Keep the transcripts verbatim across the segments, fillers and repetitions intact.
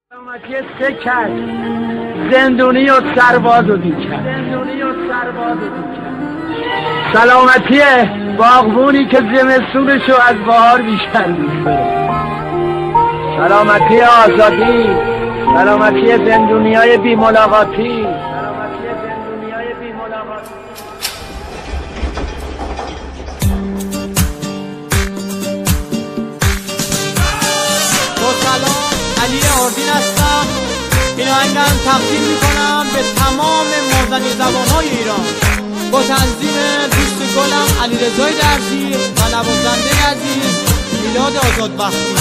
سلامتی سه کس زندونی و سرباز و دیکن زندونی و سرباز و دیکن سلامتی باغبونی که زمستونشو از بهار بیشتر دوست داره. سلامتی آزادی، سلامتی زندونیای بی ملاقاتی، سلامتی زندونیای بی ملاقاتی. با سلام، علی آردین هستم. این آهنگم تقدیم میکنم به تمام مازنی زبانهای ایران با تنظیم دوست گلم علیرضا درزی و نوازنده عزیز میلاد آزادبختی.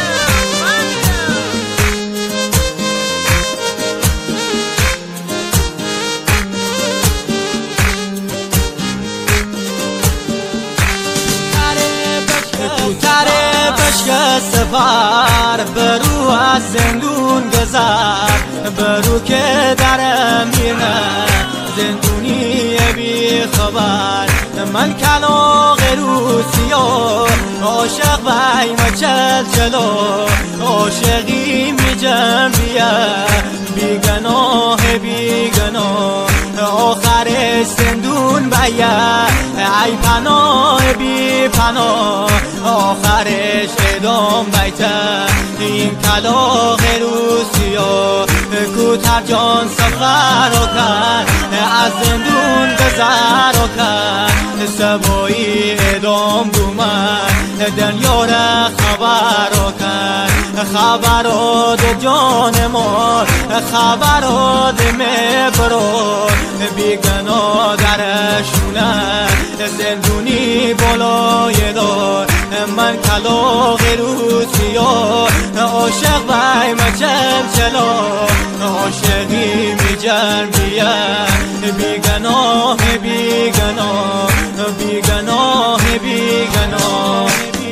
سفر برو از زندون گذر برو که در میرنه زندونی بی خبر من کلاغ روسیا عاشق بای مچل جلو عاشقی می جنبیه بی گناه بی گناه آخر زندون بایه ای پناه بی پناه آخرش ادام بیته این کلاغ روسیا کوتر جان سفر رو کن از زندون گذر رو کن سبایی ادام دومن دنیا را خبر رو کن خبرات جان ما خبرات مبرو بیگنا درشونه زندونی بالای دار من کلاغ روسیا عاشق بای مچل چلا عاشقی می جنبیه بیگناه بیگناه بیگناه بیگناه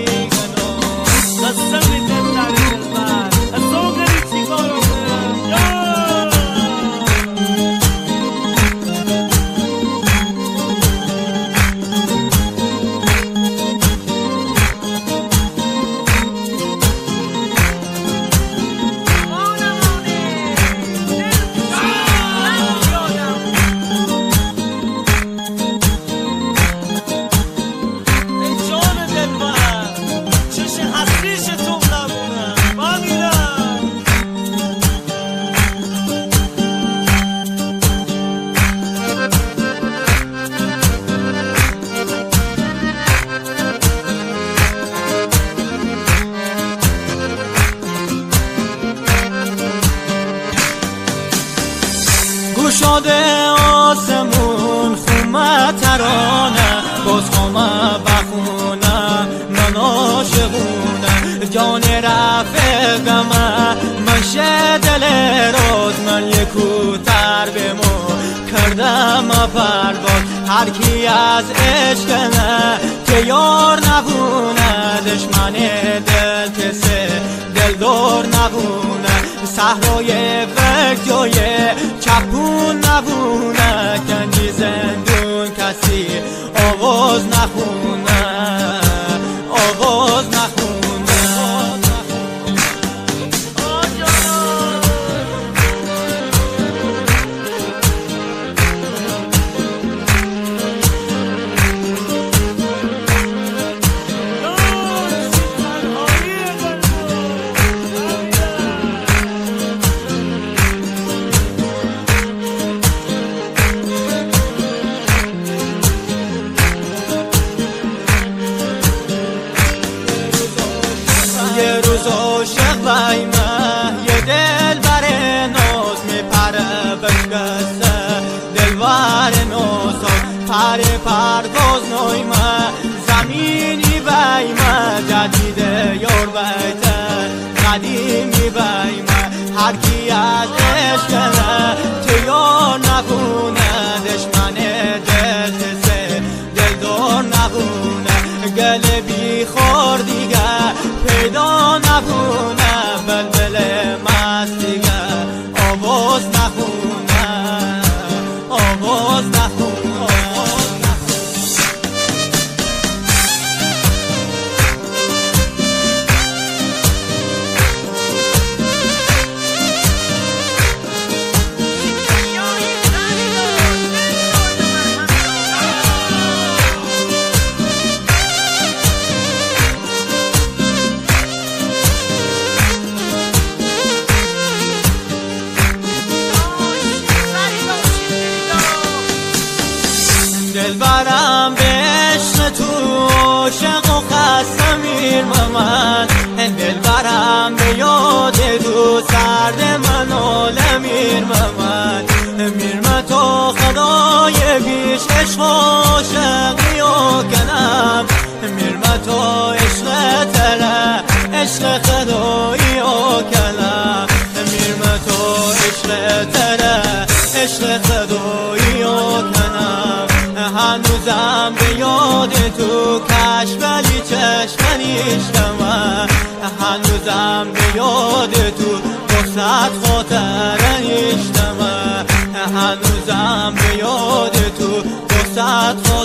شده آسمون خومه ترانه باز خومه بخونه من عاشقونه جان رفقمه من شه دل روز من یکوتر بمو کردم پرواز هر کی از عشقنه که یار نبونه دشمن دل کسه دل دور نبونه صحرای فکر جای چپون نبونه گنجی زندون کسی آواز نخونه آواز نخونه یه روز عاشق بایمه یه دل بر ناز میپره بشکسته دلوار ناز پر پرواز نویمه زمینی بایمه جدیده یار بیته قدیمی بایمه هر کی از عشقنه تو یار نبونه دشمن دل تسه دل دار نبونه گل بی خور دیگه پیدا نبونه بلبل مست دیگه آواز نخونه آواز نخونه نیشتم هنوزم به یاد تو وسط خاطر نیشتم هنوزم به یاد تو وسط خاطر